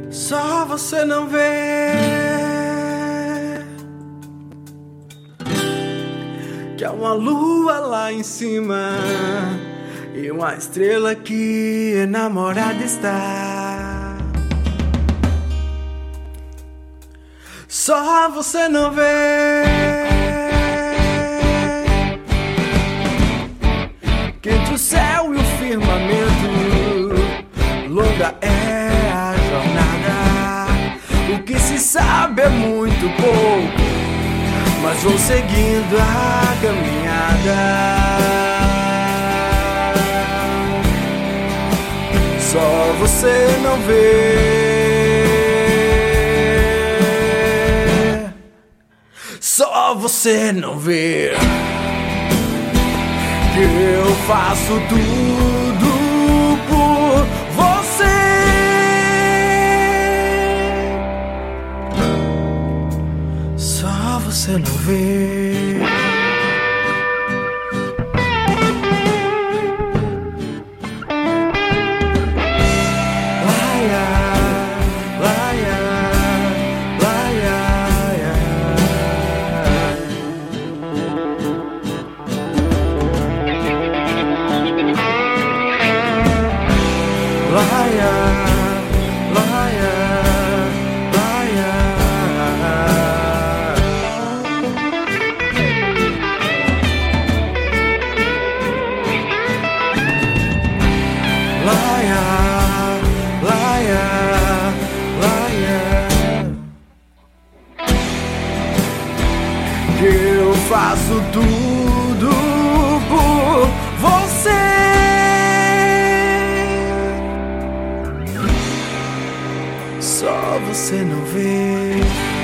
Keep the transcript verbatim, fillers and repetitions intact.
Só você não vê que há uma lua lá em cima e uma estrela que enamorada está. Só você não vê que entre o céu e o firmamento longa é a jornada. O que se sabe é muito pouco, mas vou seguindo a caminhada. Só você não vê, só você não vê que eu faço tudo por você. Só você não vê. Laia, laia, laia, laia, laia, laia. Laia, laia, laia, que eu faço tudo por você. Só você não vê.